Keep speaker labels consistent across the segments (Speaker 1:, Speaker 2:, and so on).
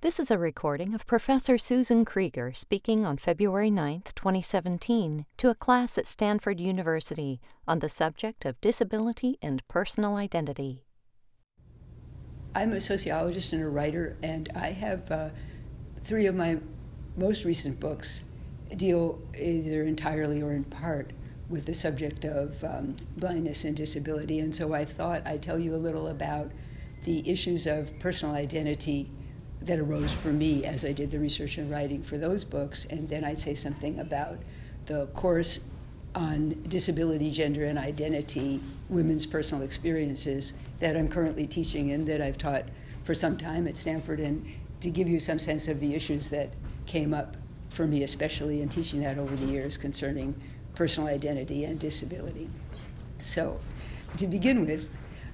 Speaker 1: This is a recording of Professor Susan Krieger speaking on February 9, 2017, to a class at Stanford University on the subject of disability and personal identity.
Speaker 2: I'm a sociologist and a writer, and I have three of my most recent books deal either entirely or in part with the subject of blindness and disability. And so I thought I'd tell you a little about the issues of personal identity that arose for me as I did the research and writing for those books, and then I'd say something about the course on disability, gender, and identity, women's personal experiences that I'm currently teaching and that I've taught for some time at Stanford, and to give you some sense of the issues that came up for me, especially in teaching that over the years concerning personal identity and disability. So, to begin with,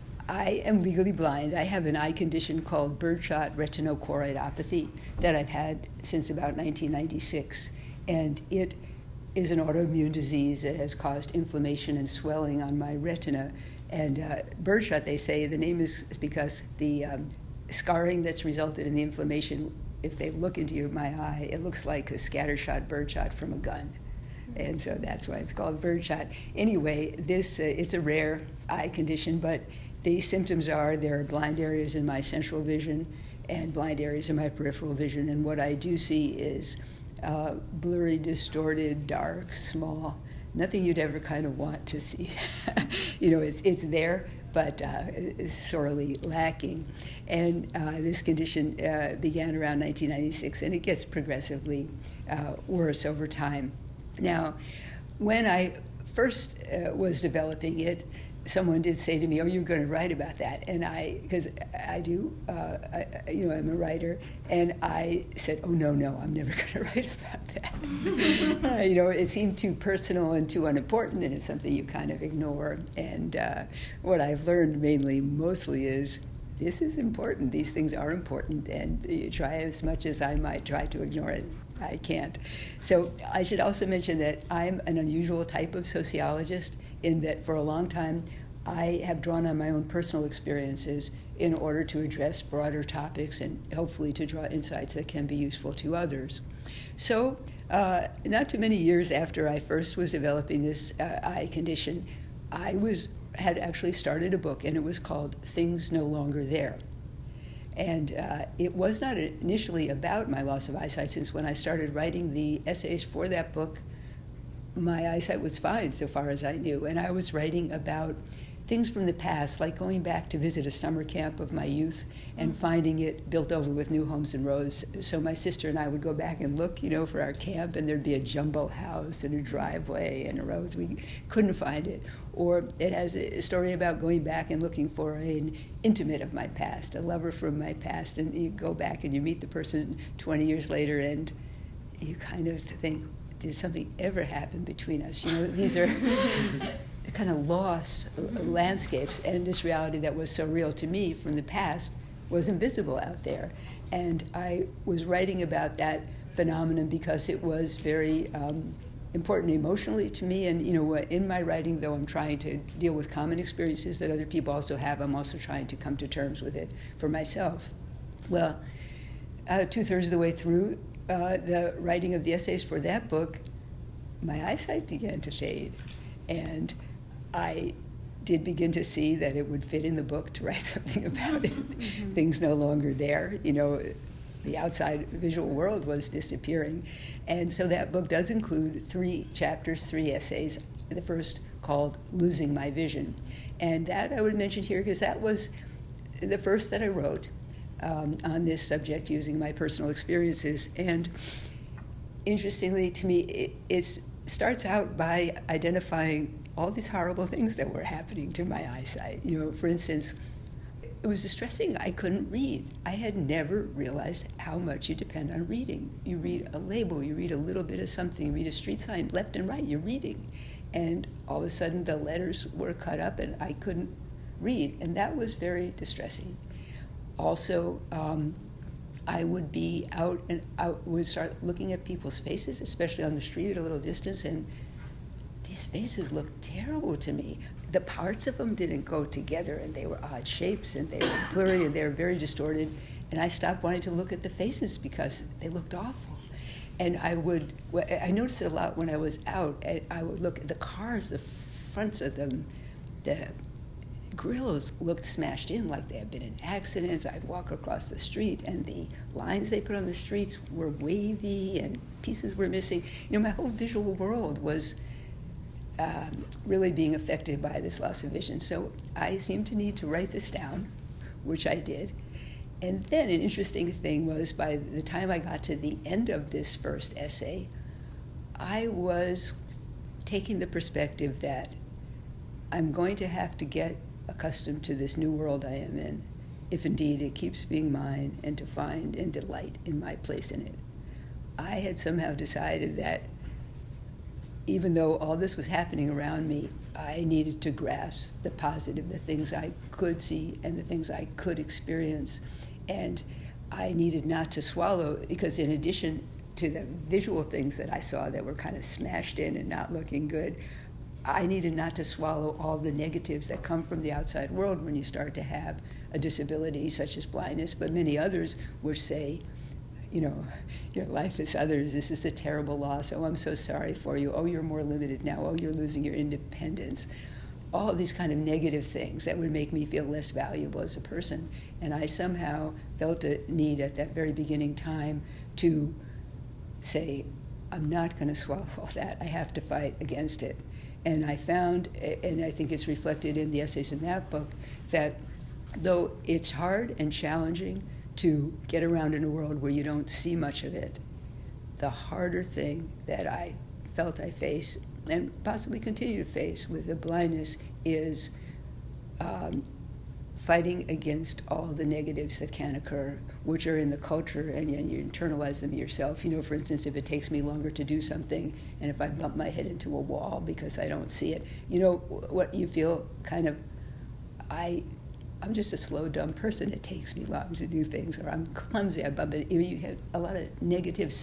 Speaker 2: I am legally blind. I have an eye condition called birdshot retinochoroidopathy that I've had since about 1996. And it is an autoimmune disease that has caused inflammation and swelling on my retina. And birdshot, they say, the name is because the scarring that's resulted in the inflammation, if they look into my eye, it looks like a scattershot birdshot from a gun. And so that's why it's called birdshot. Anyway, this it's a rare eye condition, but the symptoms are there are blind areas in my central vision and blind areas in my peripheral vision. And what I do see is blurry, distorted, dark, small, nothing you'd ever kind of want to see. It's there, but it's sorely lacking. And this condition began around 1996, and it gets progressively worse over time. Now, when I first was developing it, someone did say to me, "Oh, you're going to write about that," and because I do, I'm a writer, and I said, "Oh no, I'm never going to write about that." It seemed too personal and too unimportant, and it's something you kind of ignore. And what I've learned mostly is this is important. These things are important, and you try as much as I might try to ignore it, I can't. So I should also mention that I'm an unusual type of sociologist in that for a long time I have drawn on my own personal experiences in order to address broader topics and hopefully to draw insights that can be useful to others. So not too many years after I first was developing this eye condition, I had actually started a book, and it was called Things No Longer There. And it was not initially about my loss of eyesight, since when I started writing the essays for that book, my eyesight was fine so far as I knew. And I was writing about things from the past, like going back to visit a summer camp of my youth and finding it built over with new homes and rows. So my sister and I would go back and look, for our camp, and there'd be a jumbo house and a driveway and a road. We couldn't find it. Or it has a story about going back and looking for an intimate of my past, a lover from my past, and you go back and you meet the person 20 years later and you kind of think, did something ever happen between us? These are kind of lost landscapes, and this reality that was so real to me from the past was invisible out there. And I was writing about that phenomenon because it was very important emotionally to me. And in my writing, though I'm trying to deal with common experiences that other people also have, I'm also trying to come to terms with it for myself. Well, 2/3 of the way through the writing of the essays for that book, my eyesight began to fade. And I did begin to see that it would fit in the book to write something about it. Mm-hmm. Things no longer there. The outside visual world was disappearing. And so that book does include 3 chapters, 3 essays, the first called Losing My Vision. And that I would mention here because that was the first that I wrote on this subject using my personal experiences. And interestingly to me, it starts out by identifying all these horrible things that were happening to my eyesight. For instance, it was distressing. I couldn't read. I had never realized how much you depend on reading. You read a label, you read a little bit of something, you read a street sign, left and right, you're reading. And all of a sudden the letters were cut up and I couldn't read, and that was very distressing. Also, I would be out and would start looking at people's faces, especially on the street at a little distance, and these faces looked terrible to me. The parts of them didn't go together, and they were odd shapes, and they were blurry, and they were very distorted. And I stopped wanting to look at the faces because they looked awful. And I noticed it a lot when I was out. I would look at the cars, the fronts of them, the grills looked smashed in like they had been in accidents. I'd walk across the street, and the lines they put on the streets were wavy, and pieces were missing. My whole visual world was really being affected by this loss of vision. So I seemed to need to write this down, which I did. And then an interesting thing was, by the time I got to the end of this first essay, I was taking the perspective that I'm going to have to get accustomed to this new world I am in, if indeed it keeps being mine, and to find and delight in my place in it. I had somehow decided that even though all this was happening around me, I needed to grasp the positive, the things I could see and the things I could experience. And I needed not to swallow, because in addition to the visual things that I saw that were kind of smashed in and not looking good, I needed not to swallow all the negatives that come from the outside world when you start to have a disability such as blindness, but many others which say, your life is others, this is a terrible loss, oh, I'm so sorry for you, oh, you're more limited now, oh, you're losing your independence. All of these kind of negative things that would make me feel less valuable as a person. And I somehow felt a need at that very beginning time to say, I'm not going to swallow all that, I have to fight against it. And I found, and I think it's reflected in the essays in that book, that though it's hard and challenging to get around in a world where you don't see much of it, the harder thing that I felt I face, and possibly continue to face with the blindness, is fighting against all the negatives that can occur, which are in the culture, and you internalize them yourself. For instance, if it takes me longer to do something, and if I bump my head into a wall because I don't see it, what you feel kind of, I'm just a slow, dumb person. It takes me long to do things, or I'm clumsy, I bump it. You have a lot of negative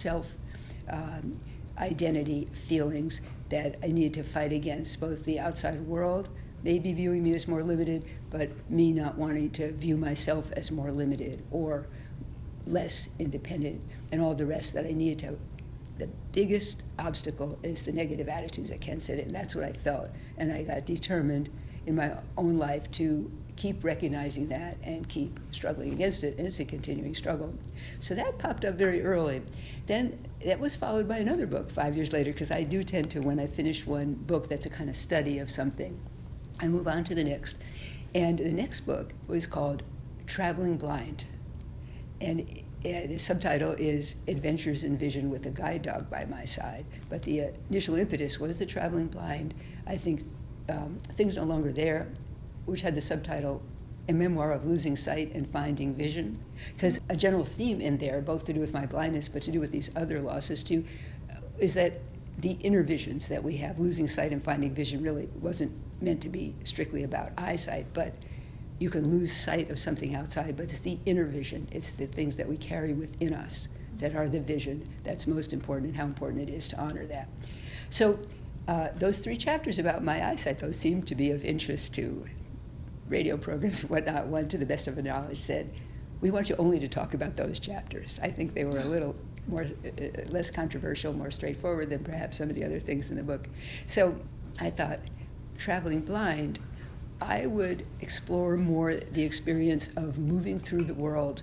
Speaker 2: self-identity feelings that I need to fight against, both the outside world maybe viewing me as more limited, but me not wanting to view myself as more limited or less independent, and all the rest that I need to. The biggest obstacle is the negative attitudes that can set in. That's what I felt, and I got determined in my own life to keep recognizing that and keep struggling against it, and it's a continuing struggle. So that popped up very early. Then that was followed by another book 5 years later, because I do tend to, when I finish one book that's a kind of study of something, I move on to the next. And the next book was called Traveling Blind. And the subtitle is Adventures in Vision with a Guide Dog by My Side. But the initial impetus was the Traveling Blind. I think Things No Longer There, which had the subtitle A Memoir of Losing Sight and Finding Vision. Because a general theme in there, both to do with my blindness, but to do with these other losses too, is that the inner visions that we have, losing sight and finding vision, really wasn't meant to be strictly about eyesight, but you can lose sight of something outside, but it's the inner vision, it's the things that we carry within us that are the vision that's most important, and how important it is to honor that. So those 3 chapters about my eyesight, those seemed to be of interest to radio programs and whatnot. One, to the best of our knowledge, said, we want you only to talk about those chapters. I think they were a little more less controversial, more straightforward than perhaps some of the other things in the book. So I thought, Traveling Blind, I would explore more the experience of moving through the world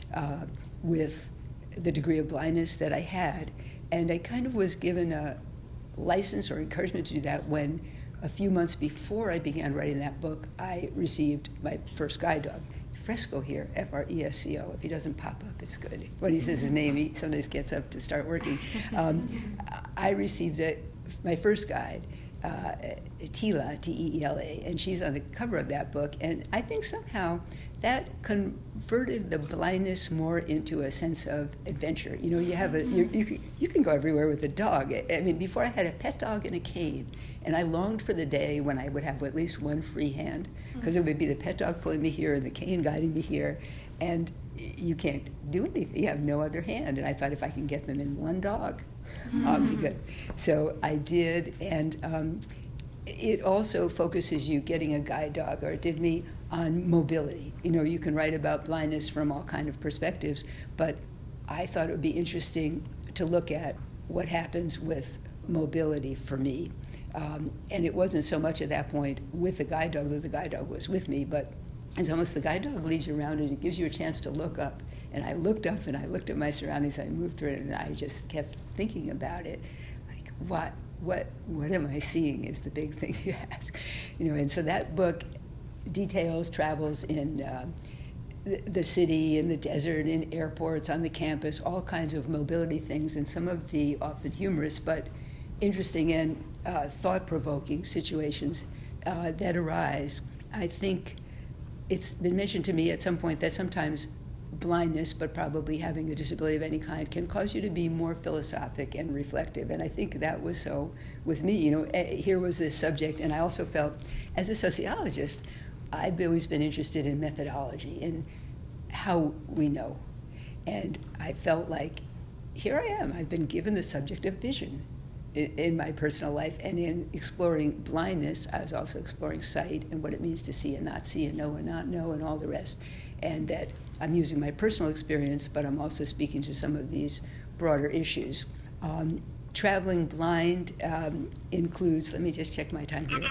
Speaker 2: with the degree of blindness that I had. And I kind of was given a license or encouragement to do that when, a few months before I began writing that book, I received my first guide dog. Fresco here, Fresco. If he doesn't pop up, it's good. When he says his name, he sometimes gets up to start working. I received my first guide, Teela, T-E-E-L-A, and she's on the cover of that book. And I think somehow that converted the blindness more into a sense of adventure. You have you can go everywhere with a dog. I mean, before I had a pet dog and a cane, and I longed for the day when I would have at least one free hand, because it would be the pet dog pulling me here and the cane guiding me here, and you can't do anything. You have no other hand. And I thought, if I can get them in one dog, I'll be good. So I did, and it also focuses you, getting a guide dog, or it did me, on mobility. You know, you can write about blindness from all kind of perspectives, but I thought it would be interesting to look at what happens with mobility for me. And it wasn't so much at that point with the guide dog, though the guide dog was with me, but it's almost the guide dog leads you around and it gives you a chance to look up. And I looked up and I looked at my surroundings, I moved through it, and I just kept thinking about it. Like, what am I seeing is the big thing you ask. You know, and so that book details travels in the city, in the desert, in airports, on the campus, all kinds of mobility things, and some of the often humorous but interesting and thought-provoking situations that arise. I think it's been mentioned to me at some point that sometimes blindness, but probably having a disability of any kind, can cause you to be more philosophic and reflective. And I think that was so with me. You know, here was this subject, and I also felt, as a sociologist, I've always been interested in methodology and how we know. And I felt like, here I am. I've been given the subject of vision in my personal life, and in exploring blindness, I was also exploring sight and what it means to see and not see, and know and not know, and all the rest. And that I'm using my personal experience, but I'm also speaking to some of these broader issues. Traveling blind includes, let me just check my time here.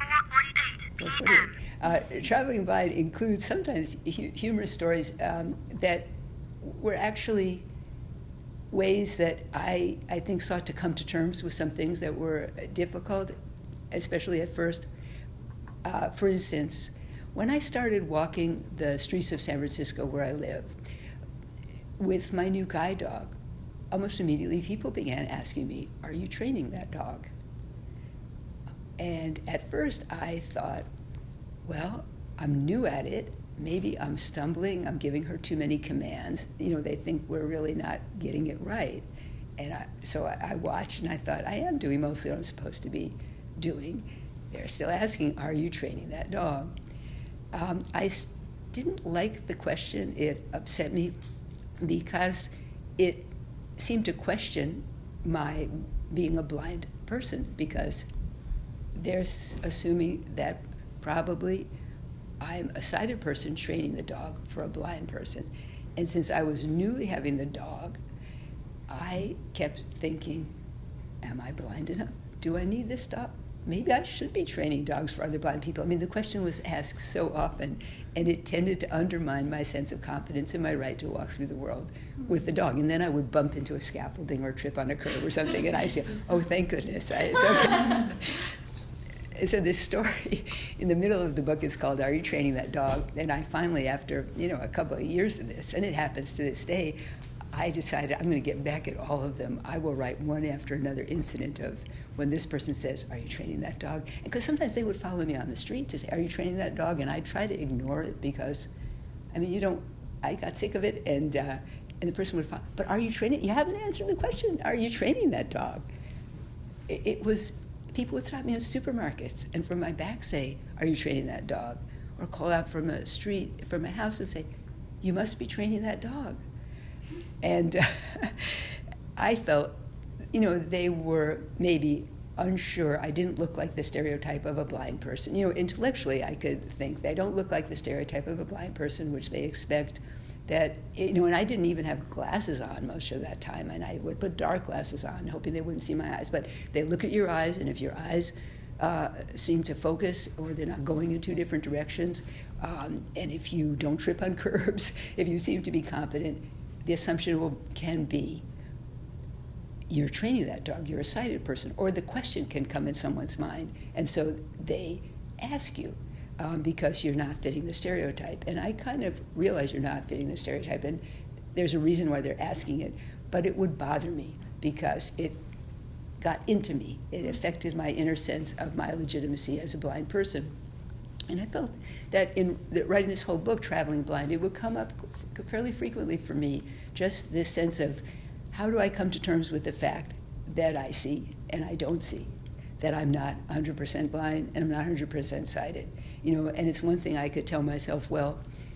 Speaker 2: 4:48. Traveling blind includes sometimes humorous stories that were actually ways that I think sought to come to terms with some things that were difficult, especially at first. For instance, when I started walking the streets of San Francisco where I live with my new guide dog, almost immediately people began asking me, "Are you training that dog?" And at first I thought, well, I'm new at it. Maybe I'm stumbling, I'm giving her too many commands. You know, they think we're really not getting it right. And so I watched and I thought, I am doing mostly what I'm supposed to be doing. They're still asking, are you training that dog? I didn't like the question. It upset me because it seemed to question my being a blind person, because they're assuming that probably I'm a sighted person training the dog for a blind person. And since I was newly having the dog, I kept thinking, am I blind enough? Do I need this dog? Maybe I should be training dogs for other blind people. I mean, the question was asked so often, and it tended to undermine my sense of confidence in my right to walk through the world with the dog. And then I would bump into a scaffolding or trip on a curb or something, and I'd feel, oh, thank goodness, it's okay. So this story in the middle of the book is called Are You Training That Dog? And I finally, after a couple of years of this, and it happens to this day, I decided I'm going to get back at all of them. I will write one after another incident of when this person says, are you training that dog? Because sometimes they would follow me on the street to say, are you training that dog? And I try to ignore it because, I mean, I got sick of it, and the person would follow, but are you training? You haven't answered the question. Are you training that dog? It was, people would stop me in supermarkets and from my back say, are you training that dog? Or call out from a street, from a house and say, you must be training that dog. And I felt, they were maybe unsure. I didn't look like the stereotype of a blind person. Intellectually I could think they don't look like the stereotype of a blind person, which they expect that, and I didn't even have glasses on most of that time, and I would put dark glasses on, hoping they wouldn't see my eyes. But they look at your eyes, and if your eyes seem to focus, or they're not going in two different directions, and if you don't trip on curbs, if you seem to be competent, the assumption can be, you're training that dog, you're a sighted person, or the question can come in someone's mind, and so they ask you, because you're not fitting the stereotype. And I kind of realize you're not fitting the stereotype, and there's a reason why they're asking it, but it would bother me because it got into me. It affected my inner sense of my legitimacy as a blind person. And I felt that in writing this whole book, Traveling Blind, it would come up fairly frequently for me, just this sense of, how do I come to terms with the fact that I see and I don't see, that I'm not 100% blind and I'm not 100% sighted? And it's one thing I could tell myself, well,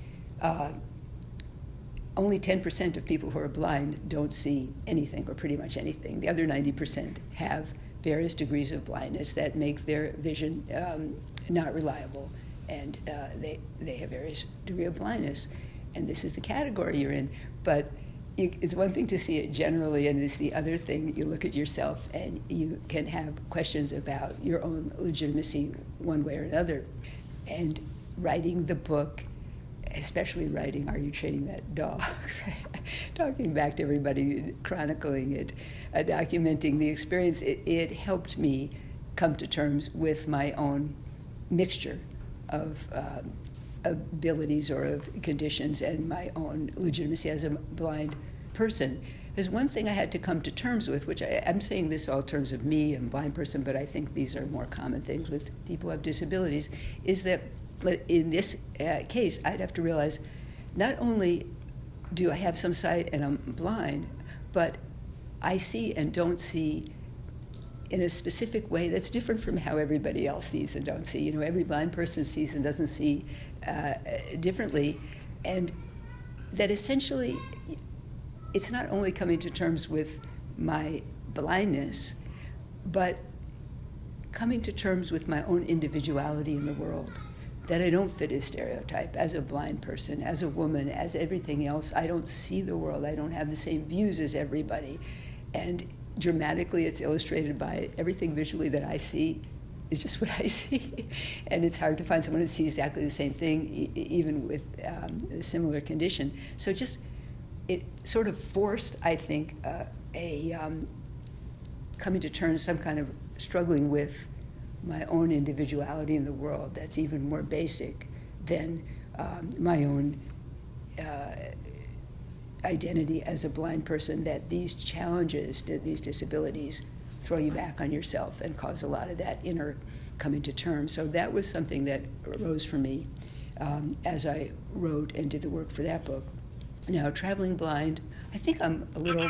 Speaker 2: only 10% of people who are blind don't see anything, or pretty much anything. The other 90% have various degrees of blindness that make their vision not reliable. and they have various degree of blindness, and this is the category you're in. But it's one thing to see it generally, and it's the other thing, you look at yourself and you can have questions about your own legitimacy one way or another. And writing the book, especially writing Are You Training That Dog? Talking back to everybody, chronicling it, documenting the experience, it helped me come to terms with my own mixture of abilities or of conditions and my own legitimacy as a blind person. There's one thing I had to come to terms with, which I'm saying this all in terms of me and blind person, but I think these are more common things with people who have disabilities, is that in this case, I'd have to realize not only do I have some sight and I'm blind, but I see and don't see in a specific way that's different from how everybody else sees and don't see. You know, every blind person sees and doesn't see differently, and that essentially it's not only coming to terms with my blindness, but coming to terms with my own individuality in the world, that I don't fit a stereotype as a blind person, as a woman, as everything else. I don't see the world. I don't have the same views as everybody. And dramatically, it's illustrated by everything visually that I see is just what I see. And it's hard to find someone who sees exactly the same thing, even with a similar condition. So it sort of forced, I think, coming to terms, some kind of struggling with my own individuality in the world that's even more basic than my own identity as a blind person, that these challenges, these disabilities, throw you back on yourself and cause a lot of that inner coming to terms. So that was something that arose for me as I wrote and did the work for that book. Now, Traveling Blind, I think I'm a little...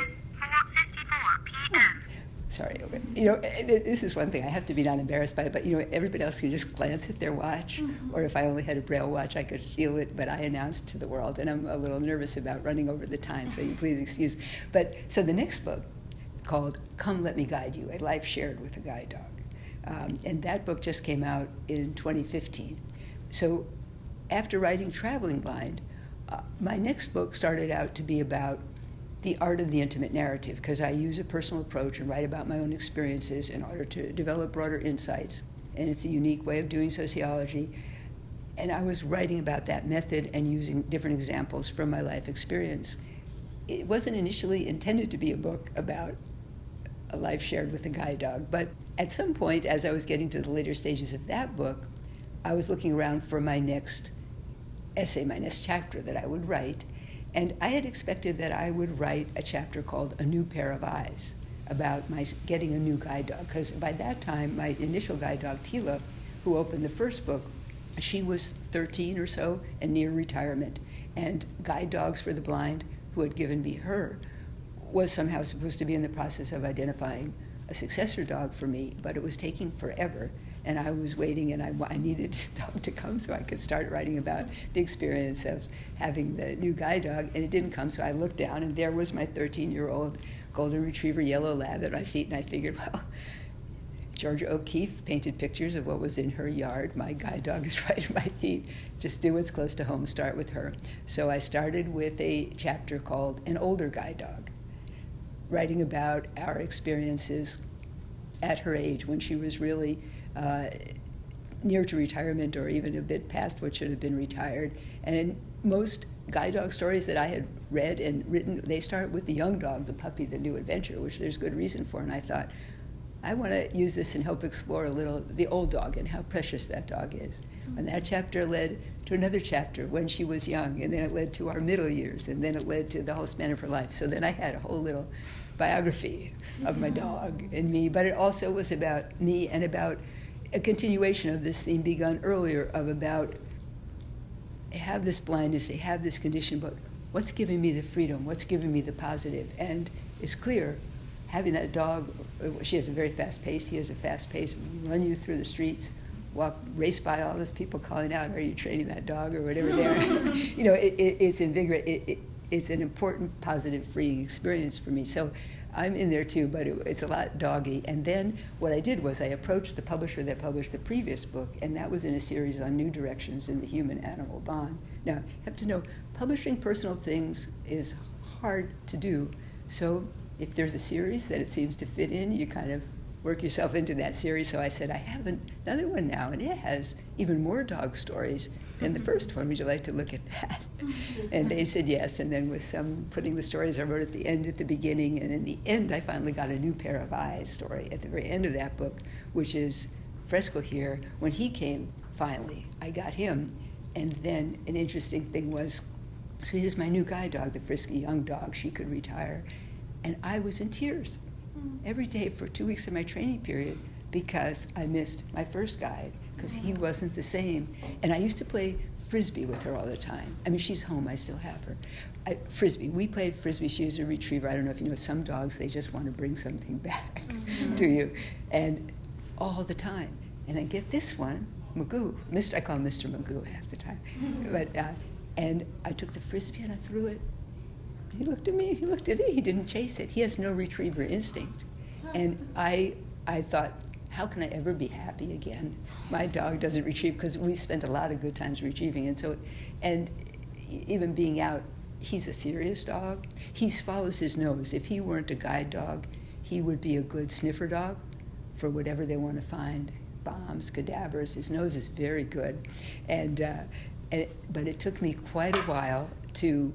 Speaker 2: Sorry, you know, this is one thing, I have to be not embarrassed by it, but, you know, everybody else can just glance at their watch, or if I only had a Braille watch, I could feel it, but I announced to the world, and I'm a little nervous about running over the time, so you please excuse. But, so the next book, called Come Let Me Guide You, A Life Shared with a Guide Dog, and that book just came out in 2015. So after writing Traveling Blind, my next book started out to be about the art of the intimate narrative, because I use a personal approach and write about my own experiences in order to develop broader insights. And it's a unique way of doing sociology. And I was writing about that method and using different examples from my life experience. It wasn't initially intended to be a book about a life shared with a guide dog, but at some point, as I was getting to the later stages of that book, I was looking around for my next essay, my next chapter that I would write. And I had expected that I would write a chapter called A New Pair of Eyes, about my getting a new guide dog. Because by that time, my initial guide dog, Tila, who opened the first book, she was 13 or so and near retirement. And Guide Dogs for the Blind, who had given me her, was somehow supposed to be in the process of identifying a successor dog for me, but it was taking forever. And I was waiting, and I needed a dog to come so I could start writing about the experience of having the new guide dog, and it didn't come, so I looked down, and there was my 13-year-old golden retriever yellow lab at my feet, and I figured, well, Georgia O'Keeffe painted pictures of what was in her yard. My guide dog is right at my feet. Just do what's close to home, start with her. So I started with a chapter called An Older Guide Dog, writing about our experiences at her age when she was really near to retirement, or even a bit past what should have been retired. And most guide dog stories that I had read and written, they start with the young dog, the puppy, the new adventure, which there's good reason for. And I thought, I want to use this and help explore a little the old dog and how precious that dog is. And that chapter led to another chapter when she was young, and then it led to our middle years, and then it led to the whole span of her life. So then I had a whole little biography of my dog and me, but it also was about me and about a continuation of this theme begun earlier of about, I have this blindness, I have this condition, but what's giving me the freedom? What's giving me the positive? And it's clear, having that dog, she has a very fast pace, he has a fast pace, run you through the streets, race by all those people calling out, are you training that dog, or whatever they are. You know, it's invigorating. it's an important, positive, freeing experience for me. So I'm in there too, but it's a lot doggy. And then what I did was I approached the publisher that published the previous book, and that was in a series on new directions in the human-animal bond. Now, you have to know, publishing personal things is hard to do. So if there's a series that it seems to fit in, you kind of work yourself into that series. So I said, I have another one now, and it has even more dog stories than the first one. Would you like to look at that? And they said yes. And then with some putting the stories I wrote at the end, at the beginning, and in the end, I finally got a new pair of eyes story at the very end of that book, which is Fresco here. When he came, finally, I got him. And then an interesting thing was, so here's my new guide dog, the frisky young dog. She could retire. And I was in tears every day for 2 weeks of my training period because I missed my first guide because he wasn't the same. And I used to play Frisbee with her all the time. I mean, she's home, I still have her. Frisbee, we played Frisbee. She was a retriever. I don't know if you know, some dogs, they just want to bring something back to you. And all the time. And then get this one, Magoo. I call him Mr. Magoo half the time. But, and I took the Frisbee and I threw it. He looked at me, he looked at it, he didn't chase it. He has no retriever instinct. And I thought, how can I ever be happy again? My dog doesn't retrieve, because we spent a lot of good times retrieving. And even being out, he's a serious dog. He follows his nose. If he weren't a guide dog, he would be a good sniffer dog for whatever they want to find, bombs, cadavers. His nose is very good. But it took me quite a while to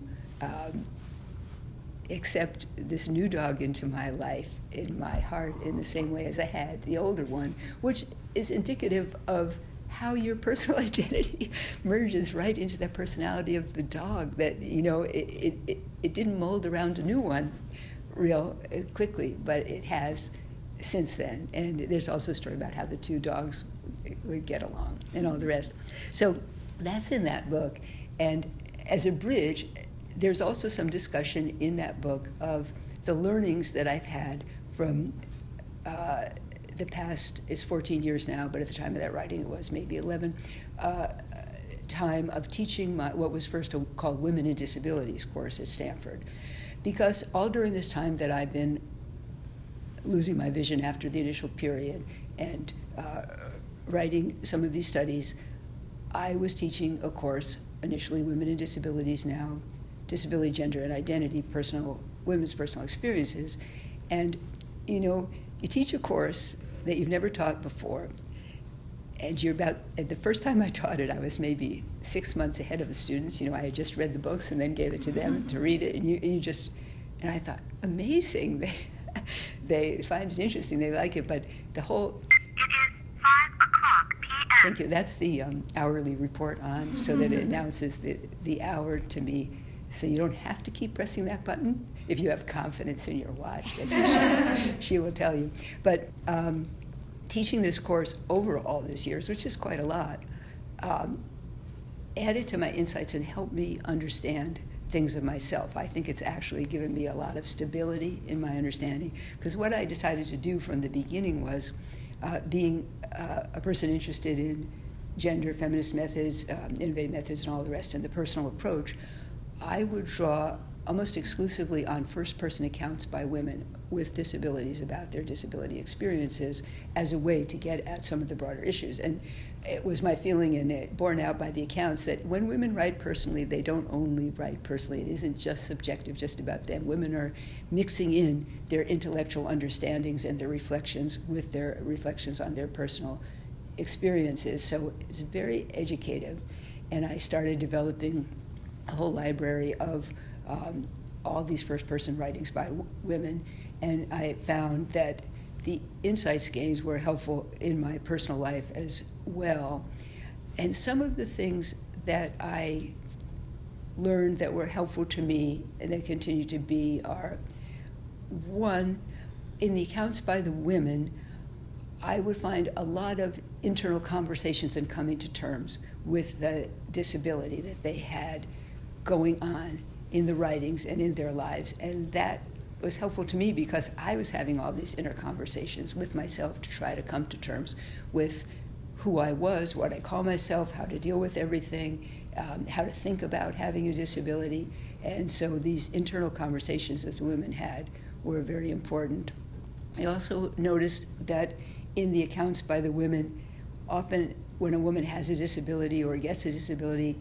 Speaker 2: accept this new dog into my life, in my heart, in the same way as I had the older one, which is indicative of how your personal identity merges right into the personality of the dog. That, you know, it didn't mold around a new one real quickly, but it has since then. And there's also a story about how the two dogs would get along and all the rest. So that's in that book. And as a bridge, there's also some discussion in that book of the learnings that I've had from the past, it's 14 years now, but at the time of that writing it was maybe 11, time of teaching what was first called Women in Disabilities course at Stanford. Because all during this time that I've been losing my vision after the initial period and writing some of these studies, I was teaching a course, initially Women in Disabilities, now Disability, Gender, and Identity, women's personal experiences. And, you know, you teach a course that you've never taught before, and the first time I taught it, I was maybe 6 months ahead of the students. You know, I had just read the books and then gave it to them to read it, and I thought, amazing. They find it interesting, they like it, but the whole...
Speaker 3: It is 5 o'clock p.m.
Speaker 2: Thank you. That's the hourly report on, so that it announces the hour to me. So you don't have to keep pressing that button if you have confidence in your watch that she will tell you. But teaching this course over all these years, which is quite a lot, added to my insights and helped me understand things of myself. I think it's actually given me a lot of stability in my understanding, because what I decided to do from the beginning was being a person interested in gender, feminist methods, innovative methods, and all the rest, and the personal approach. I would draw almost exclusively on first-person accounts by women with disabilities about their disability experiences as a way to get at some of the broader issues. And it was my feeling, and it borne out by the accounts, that when women write personally, they don't only write personally. It isn't just subjective, just about them. Women are mixing in their intellectual understandings and their reflections with their reflections on their personal experiences. So it's very educative. And I started developing a whole library of all these first-person writings by women, and I found that the insights gained were helpful in my personal life as well. And some of the things that I learned that were helpful to me and that continue to be are, one, in the accounts by the women, I would find a lot of internal conversations and coming to terms with the disability that they had going on in the writings and in their lives. And that was helpful to me because I was having all these inner conversations with myself to try to come to terms with who I was, what I call myself, how to deal with everything, how to think about having a disability. And so these internal conversations that the women had were very important. I also noticed that in the accounts by the women, often when a woman has a disability or gets a disability,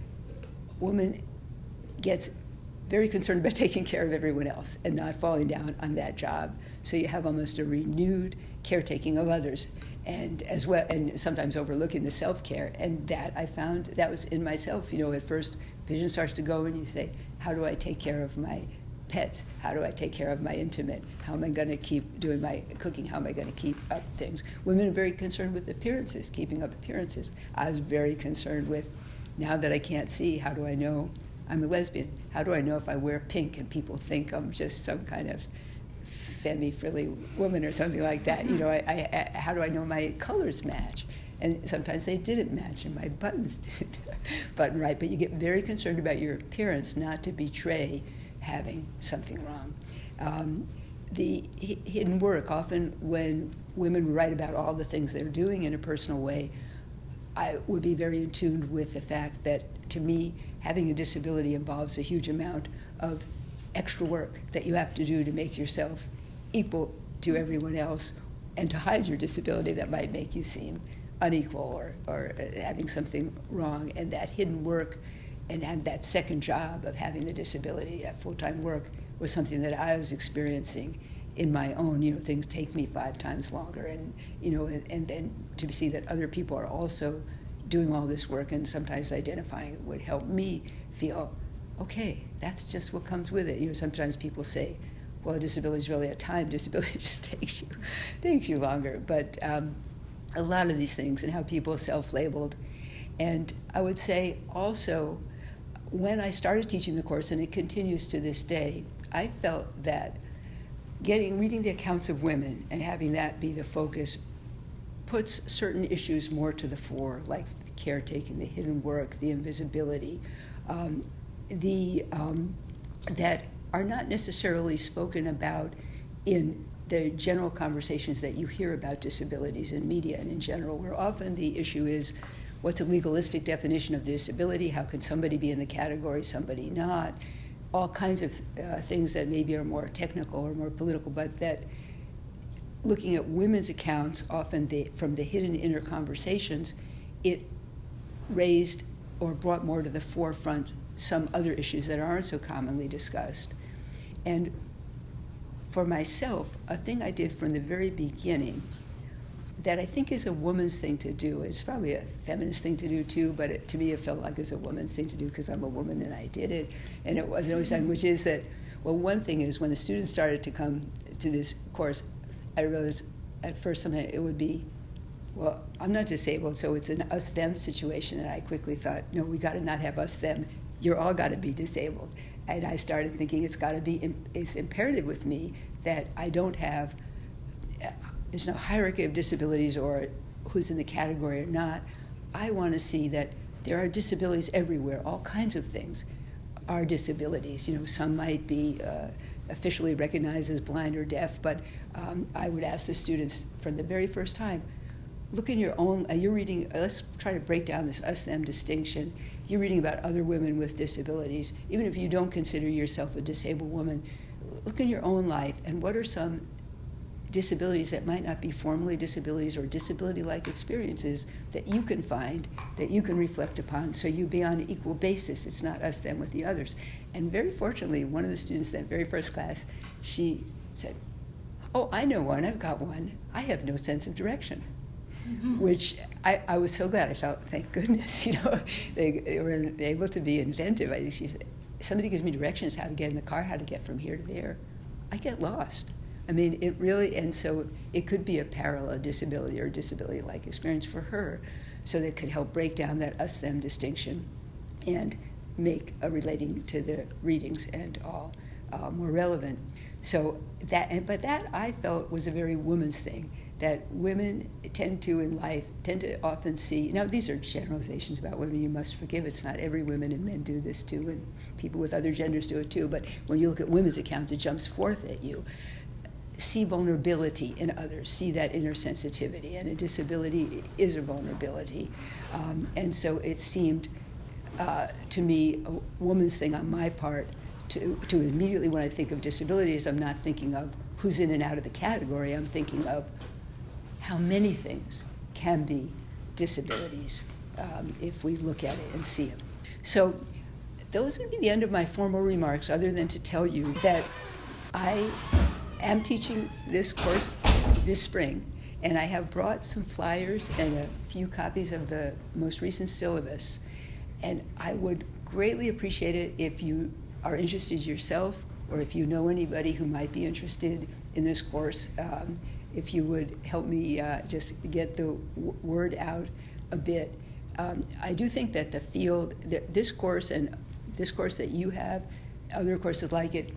Speaker 2: a woman gets very concerned about taking care of everyone else and not falling down on that job. So you have almost a renewed caretaking of others, and as well, and sometimes overlooking the self-care. And that I found that was in myself. You know, at first vision starts to go, and you say, how do I take care of my pets? How do I take care of my intimate? How am I going to keep doing my cooking? How am I going to keep up things? Women are very concerned with appearances, keeping up appearances. I was very concerned with, now that I can't see, how do I know I'm a lesbian? How do I know if I wear pink and people think I'm just some kind of femme-frilly woman or something like that? You know, how do I know my colors match? And sometimes they didn't match, and my buttons didn't button right. But you get very concerned about your appearance, not to betray having something wrong. The hidden work, often when women write about all the things they're doing in a personal way, I would be very in tune with the fact that, to me, having a disability involves a huge amount of extra work that you have to do to make yourself equal to everyone else, and to hide your disability that might make you seem unequal or having something wrong. And that hidden work and have that second job of having the disability, that full-time work, was something that I was experiencing in my own. You know, things take me 5 times longer, and you know, and then to see that other people are also doing all this work and sometimes identifying it would help me feel, okay, that's just what comes with it. You know, sometimes people say, well, a disability is really a time disability, just takes you longer. But a lot of these things and how people self-labeled. And I would say also, when I started teaching the course, and it continues to this day, I felt that reading the accounts of women and having that be the focus puts certain issues more to the fore, like the caretaking, the hidden work, the invisibility, that are not necessarily spoken about in the general conversations that you hear about disabilities in media and in general, where often the issue is, what's a legalistic definition of disability? How can somebody be in the category, somebody not? All kinds of things that maybe are more technical or more political, but that looking at women's accounts, often from the hidden inner conversations, it raised or brought more to the forefront some other issues that aren't so commonly discussed. And for myself, a thing I did from the very beginning that I think is a woman's thing to do, it's probably a feminist thing to do too, but to me it felt like it's a woman's thing to do because I'm a woman and I did it, and it wasn't always done, which is that, well, one thing is when the students started to come to this course, I realized at first sometimes it would be, well, I'm not disabled, so it's an us-them situation, and I quickly thought, no, we got to not have us-them. You're all got to be disabled. And I started thinking it's imperative with me that I don't have, there's no hierarchy of disabilities or who's in the category or not. I want to see that there are disabilities everywhere. All kinds of things are disabilities. You know, some might be officially recognized as blind or deaf, but I would ask the students from the very first time, look in your own, you're reading, let's try to break down this us-them distinction. You're reading about other women with disabilities. Even if you don't consider yourself a disabled woman, look in your own life and what are some disabilities that might not be formally disabilities or disability-like experiences that you can find, that you can reflect upon, so you be on an equal basis. It's not us, them with the others. And very fortunately, one of the students in that very first class, she said, oh, I know one, I've got one. I have no sense of direction. Which I was so glad. I thought, thank goodness, you know, they were able to be inventive. She said, somebody gives me directions how to get in the car, how to get from here to there. I get lost. I mean, it really, and so it could be a parallel disability or disability-like experience for her, so that could help break down that us-them distinction and make relating to the readings and all more relevant. So but that I felt was a very woman's thing, that women tend to often see, now these are generalizations about women, you must forgive, it's not every woman, and men do this too, and people with other genders do it too, but when you look at women's accounts, it jumps forth at you. See vulnerability in others, see that inner sensitivity, and a disability is a vulnerability. And so it seemed to me, a woman's thing on my part to immediately, when I think of disabilities, I'm not thinking of who's in and out of the category. I'm thinking of how many things can be disabilities if we look at it and see them. So those would be the end of my formal remarks, other than to tell you that I am teaching this course this spring, and I have brought some flyers and a few copies of the most recent syllabus. And I would greatly appreciate it if you are interested yourself, or if you know anybody who might be interested in this course, if you would help me just get the word out a bit. I do think that the field, this course and this course that you have, other courses like it,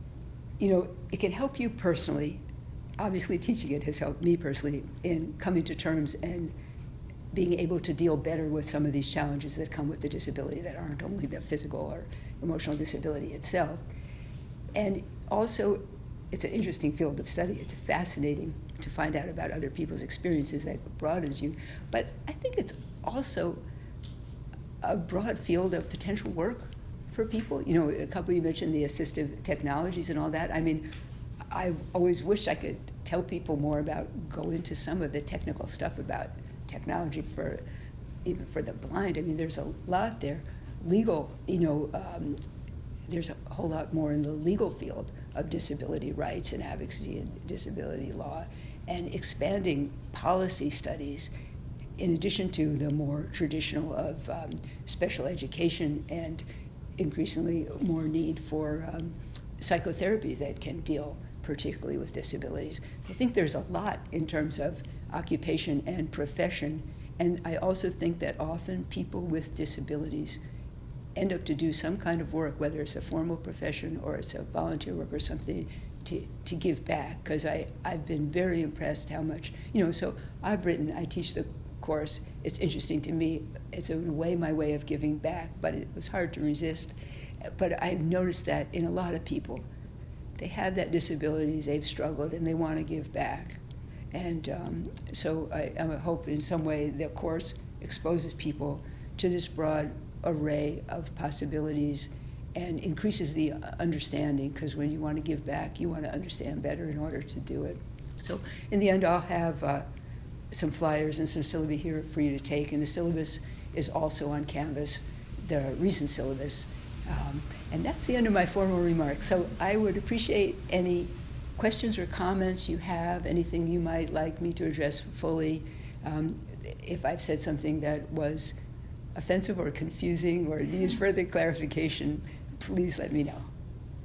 Speaker 2: it can help you personally. Obviously, teaching it has helped me personally in coming to terms and being able to deal better with some of these challenges that come with the disability that aren't only the physical or emotional disability itself. And also, it's an interesting field of study. It's fascinating to find out about other people's experiences. That broadens you. But I think it's also a broad field of potential work for people. A couple you mentioned the assistive technologies and all that. I mean, I always wished I could tell people more about, go into some of the technical stuff about technology even for the blind. I mean, there's a lot there. Legal, there's a whole lot more in the legal field of disability rights and advocacy and disability law, and expanding policy studies in addition to the more traditional of special education and increasingly more need for psychotherapy that can deal particularly with disabilities. I think there's a lot in terms of occupation and profession, and I also think that often people with disabilities end up to do some kind of work, whether it's a formal profession or it's a volunteer work or something, to give back, because I've been very impressed how much, so I teach the course. It's interesting to me. It's in a way my way of giving back, but it was hard to resist. But I've noticed that in a lot of people, they have that disability, they've struggled, and they want to give back. And so I hope in some way the course exposes people to this broad array of possibilities and increases the understanding, because when you want to give back, you want to understand better in order to do it. So in the end, I'll have some flyers and some syllabi here for you to take, and the syllabus is also on Canvas, the recent syllabus. And that's the end of my formal remarks. So I would appreciate any questions or comments you have, anything you might like me to address fully. If I've said something that was offensive or confusing or needs further clarification, please let me know.